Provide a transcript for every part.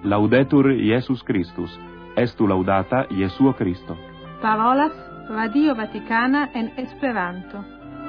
Laudetur Iesus Christus, estu laudata Jesuo Christo. Parolas Radio Vaticana en Esperanto.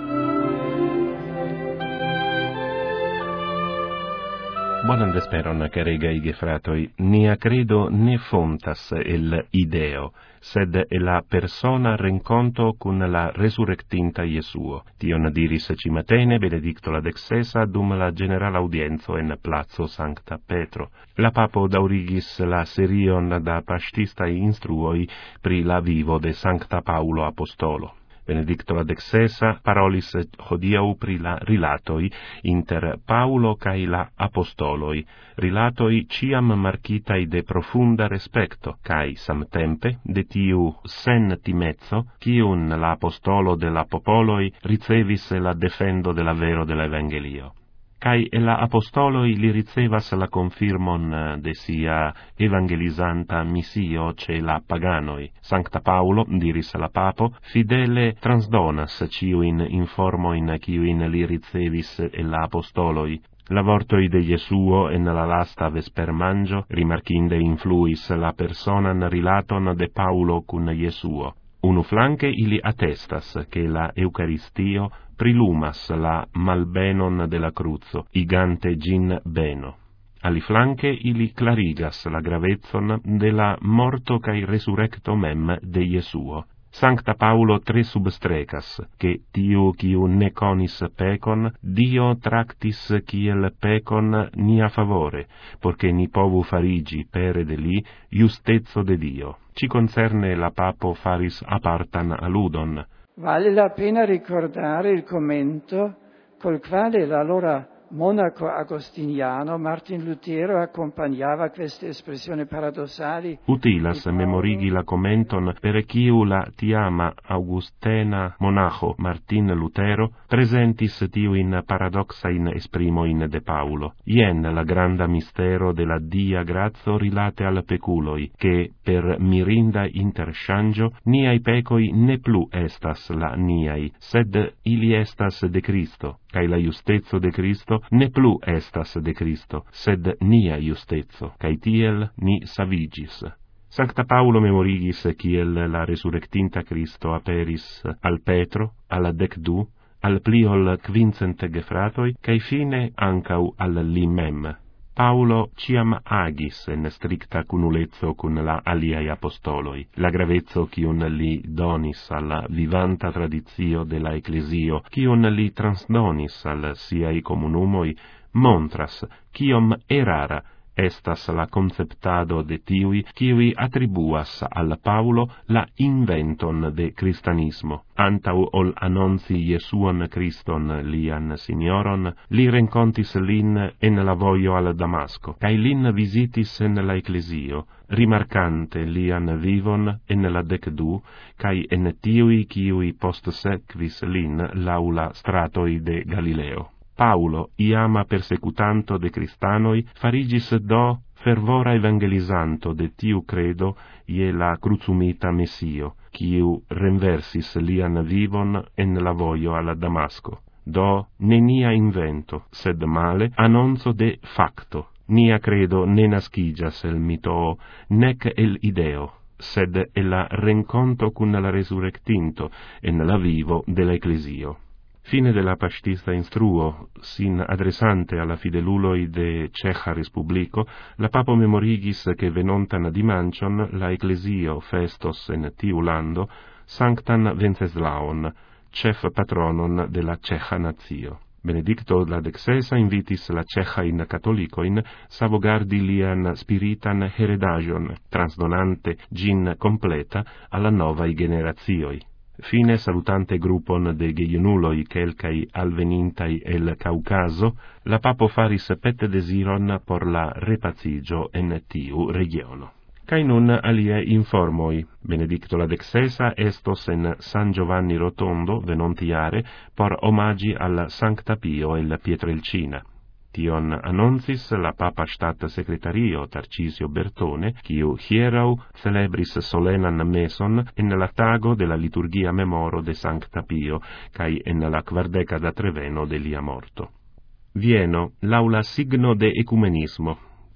Bonan vesperon, caregaj gefratoj. Nia credo ne fontas el ideo, sed el la persona renconto cun la resurrectinta Jesuo. Tion diris cimatene Benedicto la XVI dum la general audienzo en Plazo Sancta Petro. La papo daurigis la serion da pastistai instruoi pri la vivo de Sancta Paulo Apostolo. Benedicto la XVI parolis hodiau pri la rilatoi inter Paulo cae la apostoloi, rilatoi ciam marcitai de profunda respecto, cae samtempe de tiu sen timezzo, cium la apostolo de la popoloi ricevis la defendo de la vero de l'Evangelio. Cae la apostoloi li ricevas la confirmon de sia evangelizanta missio ce la paganoi. Sancta Paulo, diris la papo, fidele transdonas ciuin informoin ciuin li ricevis la apostoloi. La vortoi de Jesuo en la lasta vespermangio rimarcinde influis la personan rilaton de Paulo cun Jesuo. Unu flanque ili attestas che la Eucaristio prilumas la malbenon de la cruzo, igante gin beno. Aliflanque ili clarigas la gravezzon de la morto cae resurrecto mem de Jesuo. Sancta Paulo tre substrecas, che tiu quiu ne conis pecon, Dio tractis kiel pecon nia favore, porche ni povu farigi pere de li justezzo de Dio. Ci concerne la papo faris apartan alludon. Vale la pena ricordare il commento col quale l'allora monaco agostiniano Martin Lutero accompagnava queste espressioni paradossali. Utilas memorigi la commenton per quiu la tiama Augustena monaco Martin Lutero presentis tiuin paradoxain esprimoin de Paulo. Ien la granda mistero de la dia grazio rilate al peculoi, che per mirinda interchangio niai pecoi ne plu estas la niai, sed ili estas de Cristo, cae la justezzo de Cristo ne plu estas de Cristo, sed nia justezzo, cae tiel ni savigis. Sancta Paulo memorigis kiel la resurrectinta Cristo aperis al Petro, al 12, al pli ol 500 gefratoi, cae fine ancau al li mem. Paulo ciam agis en stricta cunulezzo cun la aliai apostoloi. La gravezzo cium li donis alla vivanta tradizio de la Ecclesio, cium li transdonis al siai comunumoi, montras cium erara estas la conceptado de tiui qui attribuas al Paulo la inventon de Christanismo. Antau ol annonci Jesuon Christon lian signoron, li rencontis lin en la voio al Damasco, cae lin visitis en la Ecclesio, rimarcante lian vivon en la 12, cae en tiui qui post sequis lin laula stratoi de Galileo. Paulo, iama persecutanto de Christanoi, farigis do fervora evangelizanto de tiu credo ie la crucumita Messio, quiu renversis lian vivon en la voio al Damasco. Do nenia invento, sed male annonzo de facto. Nia credo ne nascigas el mito, nec el ideo, sed el la renconto cun la resurrectinto en la vivo de la Ecclesio. Fine de la pastista instruo, sin adressante alla fideluloi de Ceja Respublico, la papo memorigis che venontan dimancion la Ecclesio festos en tiu lando Sanctan Wenceslaon, chef patronon de la Ceja Nazio. Benedicto la XVI invitis la Ceja in Catolicoin savogardi lian spiritan heredagion, transdonante gin completa alla novai generazioi. Fine salutante gruppon de geiunuloi quelcai alvenintai el Caucaso, la papo faris pet desiron por la repazigio en tiu regiono. Cae nun alie informoi. Benedicto la XVI estos en San Giovanni Rotondo venontiare por omagi al Sancta Pio el Pietrelcina. Tion annoncis la Papa Stat Secretario Tarcisio Bertone, quiu hierau celebris solenan meson en la tago de la liturgia memoro de Sancta Pio, cae en la 40 treveno de lia morto. Vieno, laula signo de ecumenismo.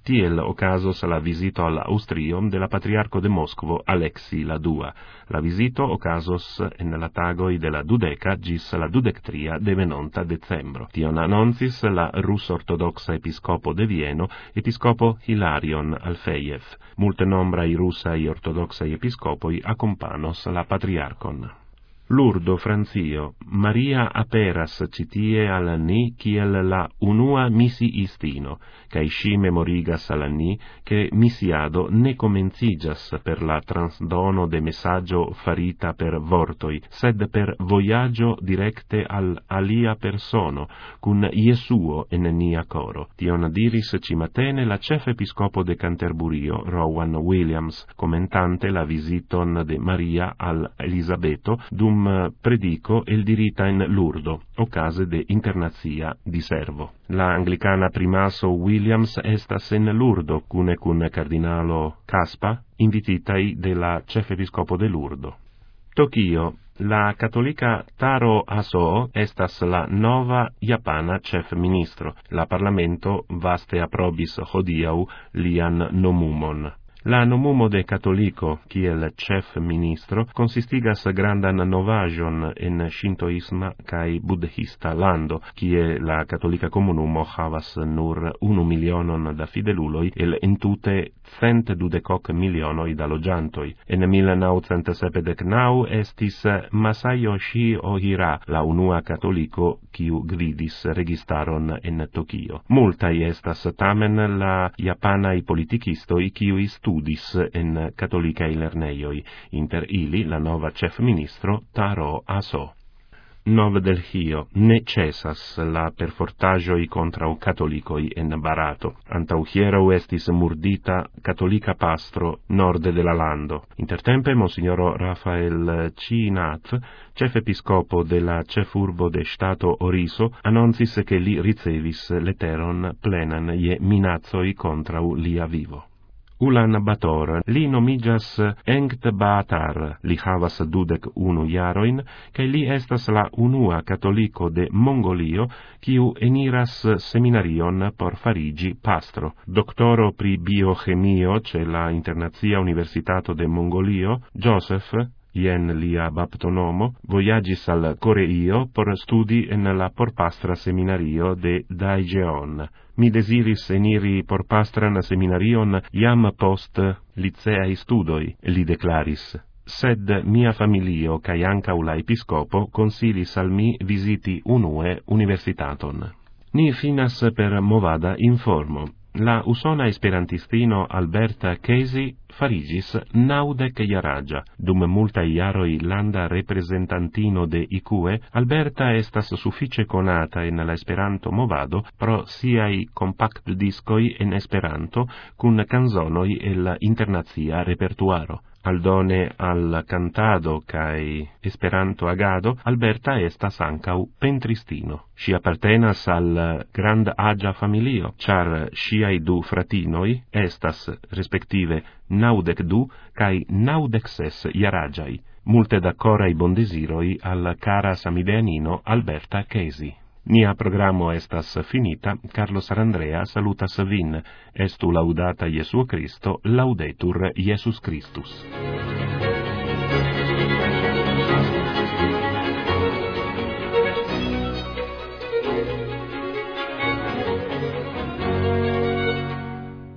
Tiel ocasos la visito al Austrium de la patriarco de Moscovo Alexi la Dua. La visito ocasos en la tagoi de la 12 gis la 23 de venonta decembro. Tion annoncis la russ-ortodoxa episcopo de Vieno, episcopo Hilarion Alfejev. Multe nombrai russai ortodoxai episcopoi accompanos la patriarcon. Lurdo Francio, Maria aperas citie al ni kiel la unua misiistino, cae si memorigas al ni che misiado ne comencigas per la transdono de messaggio farita per vortoi, sed per voyaggio directe al alia persono, cun Iesuo en nia coro. Tion diris cimatene la chef episcopo de Canterburio, Rowan Williams, commentante la visiton de Maria al Elisabeto, dum predico el dirita in Lurdo, ocase de internazia di servo. La anglicana primaso Williams estas en Lurdo, cune cardinalo Caspa, invititai de la chef episcopo de Lurdo. Tokio. La cattolica Taro Aso estas la nova japana chef ministro. La parlamento vaste aprobis hodiaŭ lian nomumon. La nomumo de catolico, kiel chef ministro, consistigas grandan novajon en shintoisma kai buddhista lando, kie la catolica comunumo havas nur 1 milionon da fideluloi el entute 112 milionoi da logiantoi. En 1979 estis Masayoshi Ohira, la unua catolico kiu gvidis registaron en Tokio. Multai estas tamen la japanai politikistoi kiu studis en catolicae lerneioi, inter ili la nova chef ministro Taro Aso. Nov Delhio, ne cesas la perfortagioi contra catolicoi en Barato. Antau hiero estis murdita catolica pastro norde de la lando. Intertempe Monsignoro Rafael Cinat, chef episcopo de la chefurbo de Stato Oriso, annoncis che li ricevis leteron plenan je minacoi contra lia vivo. Ulan Bator, li nomigas Engt Baatar, li havas 21 jaroin, cae li estas la unua catolico de Mongolio, kiu eniras seminarion por farigi pastro. Doctoro pri biochemio ce la Internazia Universitato de Mongolio, Joseph, jen lia baptonomo, voyagis al Coreio por studi en la porpastra seminario de Daejeon. Mi desiris eniri porpastran seminarion iam post liceae studoi, li declaris. Sed mia familio cae ancau la episcopo consilis al mi visiti unue universitaton. Ni finas per movada informo. La usona esperantistino Alberta Casey farigis 90 jaraĝa. Dum multaj jaroj landa reprezentantino de ICUE, Alberta estas sufiĉe konata en la Esperanto movado pro siaj kompaktdiskoj en Esperanto kun kanzonoj el la internacia repertuaro. Aldone al cantado cae Esperanto agado, Alberta estas ancau pentristino. Si appartenas al grand agia familio, char siai 2 fratinoi estas respektive 92 cae 96 jaragiai. Multe da corai bondesiroi al cara samideanino Alberta Casey. Nia programo estas finita, Carlos Arandrea salutas vin, estu laudata Iesu Cristo, laudetur Iesus Christus.